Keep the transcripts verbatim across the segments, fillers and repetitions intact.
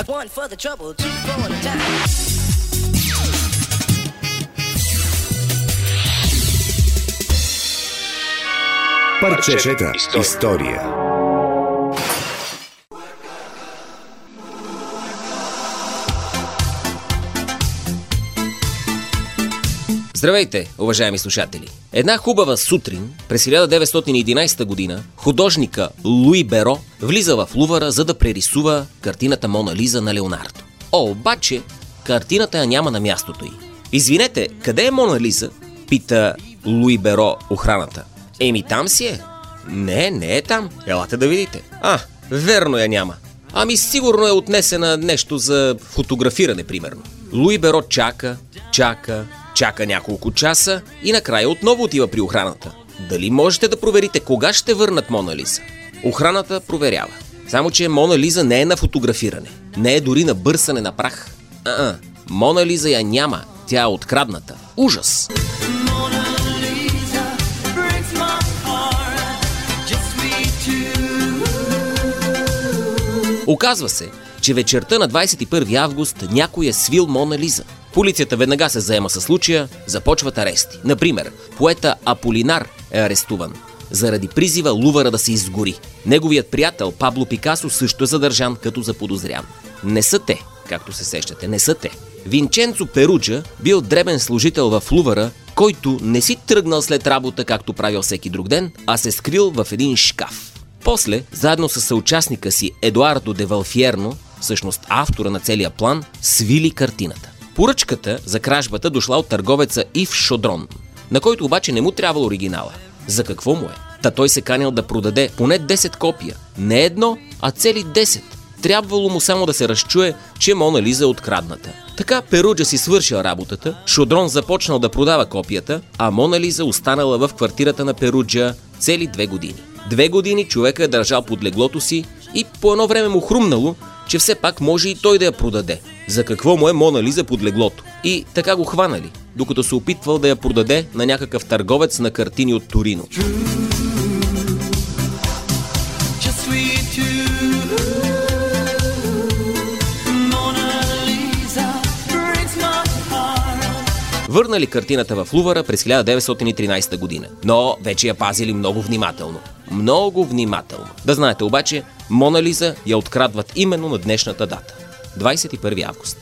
One for the trouble, two for the time. Парчета история. Здравейте, уважаеми слушатели! Една хубава сутрин, през хиляда деветстотин и единадесета година, художника Луи Беро влиза в Лувъра, за да прерисува картината Мона Лиза на Леонардо. О, обаче, картината я няма на мястото й. Извинете, къде е Мона Лиза? Пита Луи Беро охраната. Еми там си е. Не, не е там. Елате да видите. А, верно я няма. Ами сигурно е отнесена нещо за фотографиране, примерно. Луи Беро чака, чака, чака няколко часа и накрая отново отива при охраната. Дали можете да проверите кога ще върнат Мона Лиза? Охраната проверява. Само че Мона Лиза не е на фотографиране. Не е дори на бърсане на прах. А-а, Мона Лиза я няма. Тя е открадната. Ужас! Оказва се, че вечерта на двадесет и първи август някой е свил Мона Лиза. Полицията веднага се заема със случая, започват арести. Например, поета Аполинар е арестуван заради призива Лувъра да се изгори. Неговият приятел Пабло Пикасо също е задържан като заподозрян. Не са те, както се сещате, не са те. Винченцо Перуджа бил дребен служител в Лувъра, който не си тръгнал след работа, както правил всеки друг ден, а се скрил в един шкаф. После, заедно с съучастника си Едуардо де Валфиерно, всъщност автора на целия план, свили картината. Поръчката за кражбата дошла от търговеца Ив Шодрон, на който обаче не му трябвал оригинала. За какво му е? Та той се канил да продаде поне десет копия. Не едно, а цели десет. Трябвало му само да се разчуе, че Мона Лиза е открадната. Така Перуджа си свършил работата, Шодрон започнал да продава копията, а Мона Лиза останала в квартирата на Перуджа цели две години. Две години човека е държал под леглото си и по едно време му хрумнало, че все пак може и той да я продаде. За какво му е Мона Лиза под леглото? И така го хванали, докато се опитвал да я продаде на някакъв търговец на картини от Торино. Върнали картината в Лувъра през хиляда деветстотин и тринадесета година, но вече я пазили много внимателно. Много внимателно. Да знаете обаче, Мона Лиза я открадват именно на днешната дата. двадесет и първи август.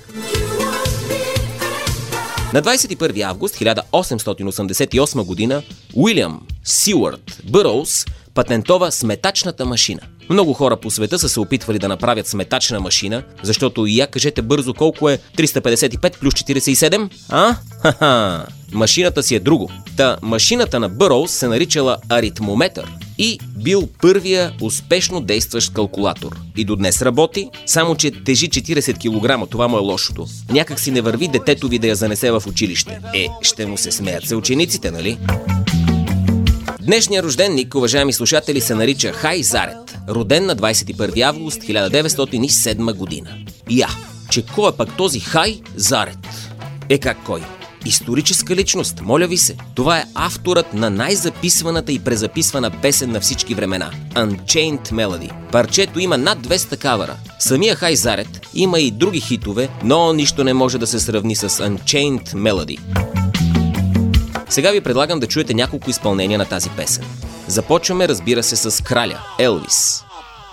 На двадесет и първи август хиляда осемстотин осемдесет и осма година Уилям Сюарт Бъроуз патентова сметачната машина. Много хора по света са се опитвали да направят сметачна машина, защото и я кажете бързо колко е триста петдесет и пет плюс четиридесет и седем? А? Ха-ха! Машината си е друго. Та машината на Бъроуз се наричала аритмометър и бил първия успешно действащ калкулатор. И до днес работи, само че тежи четиридесет килограма, това му е лошото. Някак си не върви детето ви да я занесе в училище. Е, ще му се смеят се учениците, нали? Днешният рожденник, уважаеми слушатели, се нарича Хай Зарет, роден на двадесет и първи август хиляда деветстотин и седма година. Я, че кой е пак този Хай Зарет? Е как кой? Историческа личност, моля ви се. Това е авторът на най-записваната и презаписвана песен на всички времена – Unchained Melody. Парчето има над двеста кавъра. Самия Хай Зарет има и други хитове, но нищо не може да се сравни с Unchained Melody. Сега ви предлагам да чуете няколко изпълнения на тази песен. Започваме, разбира се, с краля Елвис.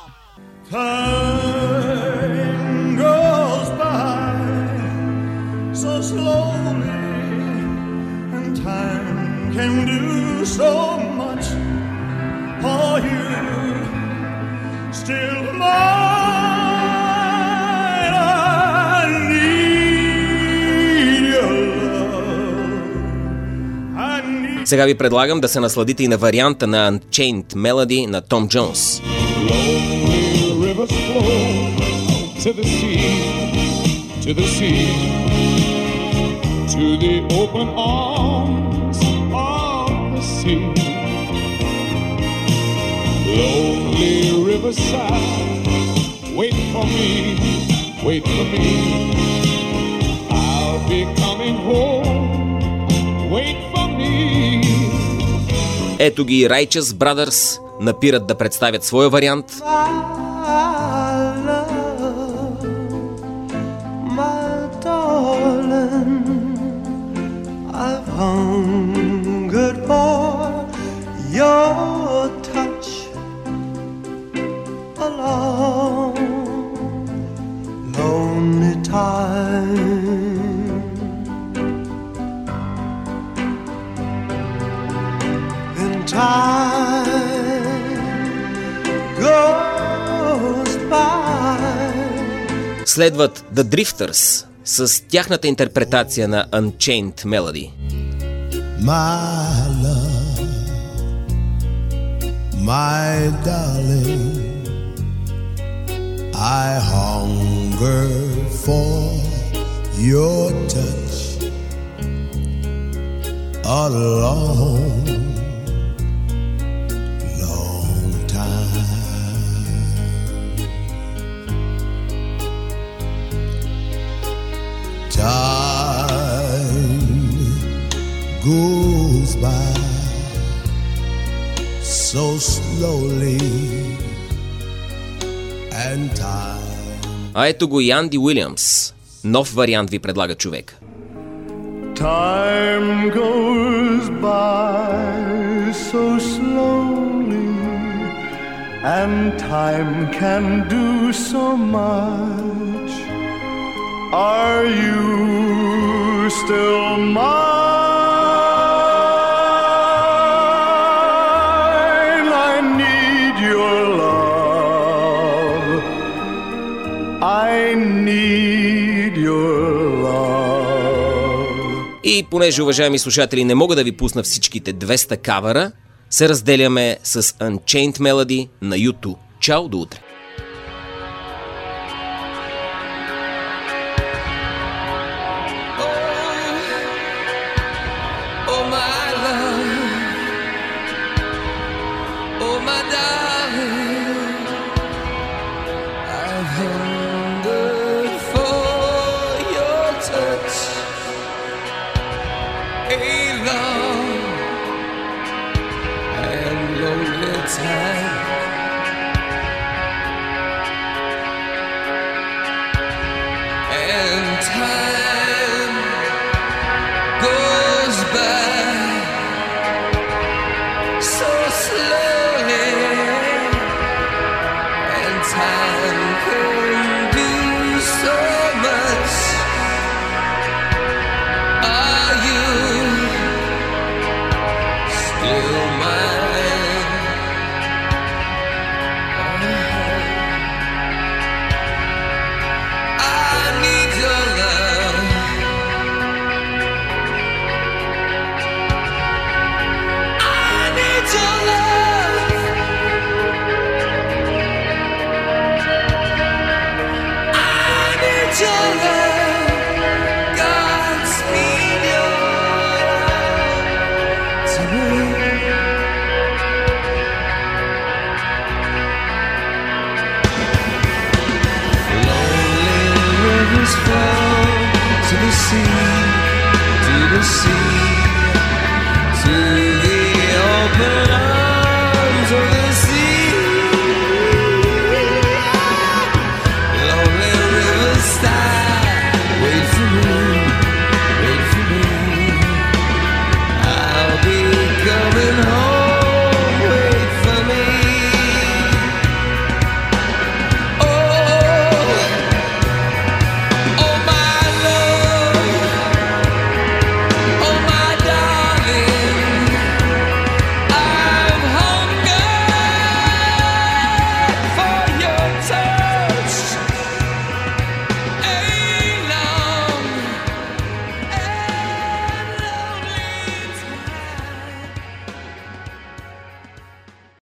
Сега ви предлагам да се насладите и на варианта на Unchained Melody на Том Джонс. Ето ги Righteous Brothers напират да представят своя вариант. time. And time goes by. Следват The Drifters с тяхната интерпретация на Unchained Melody. My love, my darling, I hunger for your touch a long, long time. Time goes by so slowly, and time. А ето го и Анди Уилямс. Нов вариант ви предлага човек. Time goes by so slowly, and time can do so much. Are you still mine? I need your love. I need your love. И понеже, уважаеми слушатели, не мога да ви пусна всичките двеста кавъра, се разделяме с Unchained Melody на ю ту. Чао, до утре! To the sea, to the sea.